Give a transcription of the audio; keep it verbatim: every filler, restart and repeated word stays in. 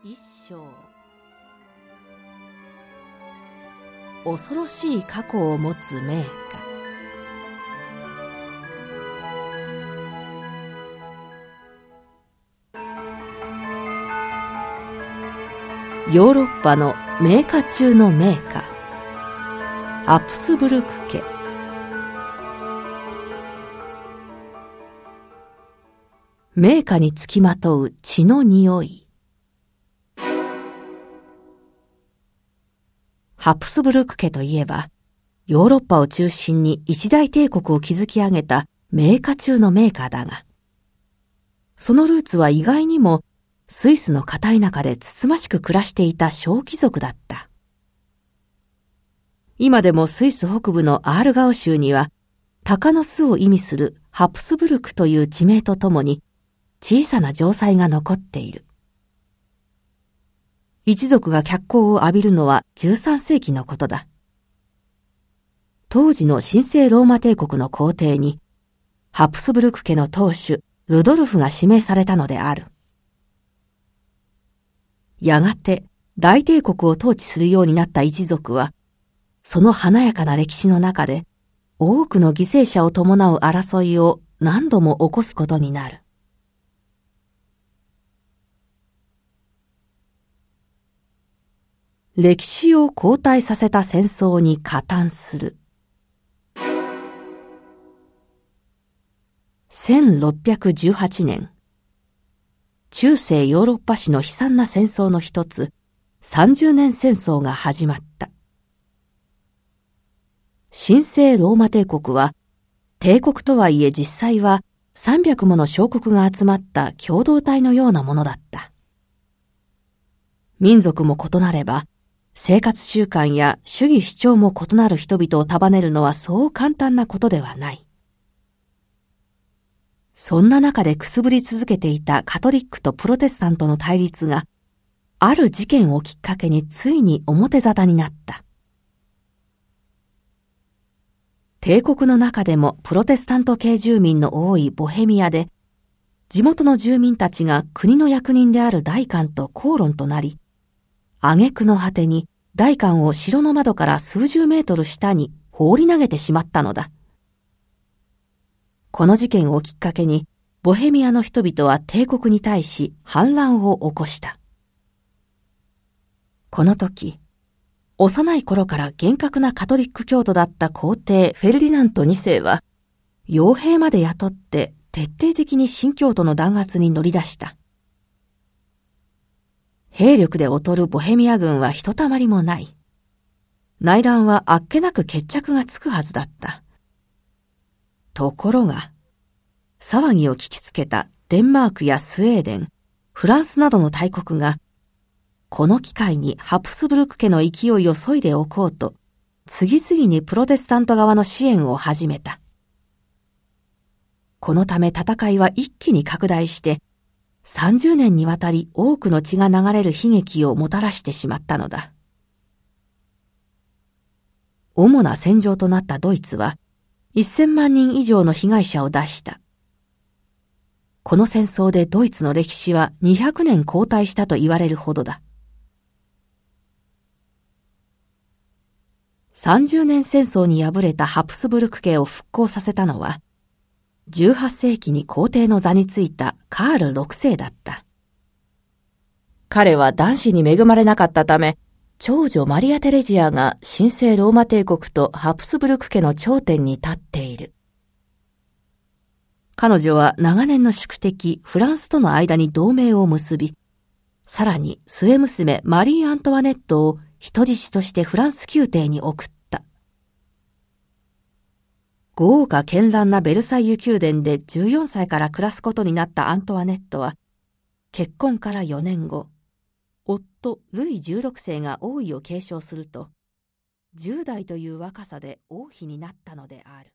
一章。恐ろしい過去を持つ名家。ヨーロッパの名家中の名家、ハプスブルク家。名家につきまとう血の匂い。ハプスブルク家といえば、ヨーロッパを中心に一大帝国を築き上げた名家中の名家だが、そのルーツは意外にもスイスの片田舎でつつましく暮らしていた小貴族だった。今でもスイス北部のアールガウ州には、鷹の巣を意味するハプスブルクという地名とともに、小さな城塞が残っている。一族が脚光を浴びるのはじゅうさんせいきのことだ。当時の神聖ローマ帝国の皇帝に、ハプスブルク家の当主、ルドルフが指名されたのである。やがて大帝国を統治するようになった一族は、その華やかな歴史の中で、多くの犠牲者を伴う争いを何度も起こすことになる。歴史を後退させた戦争に加担する。せんろっぴゃくじゅうはちねん、中世ヨーロッパ史の悲惨な戦争の一つ、さんじゅうねん戦争が始まった。神聖ローマ帝国は、帝国とはいえ実際はさんびゃくもの小国が集まった共同体のようなものだった。民族も異なれば、生活習慣や主義主張も異なる人々を束ねるのはそう簡単なことではない。そんな中でくすぶり続けていたカトリックとプロテスタントの対立が、ある事件をきっかけについに表沙汰になった。帝国の中でもプロテスタント系住民の多いボヘミアで、地元の住民たちが国の役人である代官と口論となり、挙句の果てに代官を城の窓から数十メートル下に放り投げてしまったのだ。この事件をきっかけに、ボヘミアの人々は帝国に対し反乱を起こした。この時、幼い頃から厳格なカトリック教徒だった皇帝フェルディナントにせいは、傭兵まで雇って徹底的に新教徒の弾圧に乗り出した。兵力で劣るボヘミア軍はひとたまりもない。内乱はあっけなく決着がつくはずだった。ところが、騒ぎを聞きつけたデンマークやスウェーデン、フランスなどの大国が、この機会にハプスブルク家の勢いを削いでおこうと、次々にプロテスタント側の支援を始めた。このため戦いは一気に拡大して、さんじゅうねんにわたり多くの血が流れる悲劇をもたらしてしまったのだ。主な戦場となったドイツは、せんまんにん以上の被害者を出した。この戦争でドイツの歴史はにひゃくねん後退したと言われるほどだ。さんじゅうねん戦争に敗れたハプスブルク家を復興させたのは、じゅうはっせいきに皇帝の座についたカールろくせいだった。彼は男子に恵まれなかったため、長女マリア・テレジアが神聖ローマ帝国とハプスブルク家の頂点に立っている。彼女は長年の宿敵フランスとの間に同盟を結び、さらに末娘マリー・アントワネットを人質としてフランス宮廷に送った。豪華絢爛なベルサイユ宮殿でじゅうよんさいから暮らすことになったアントワネットは、結婚からよねんご、夫ルイじゅうろくせいが王位を継承すると、じゅうだいという若さで王妃になったのである。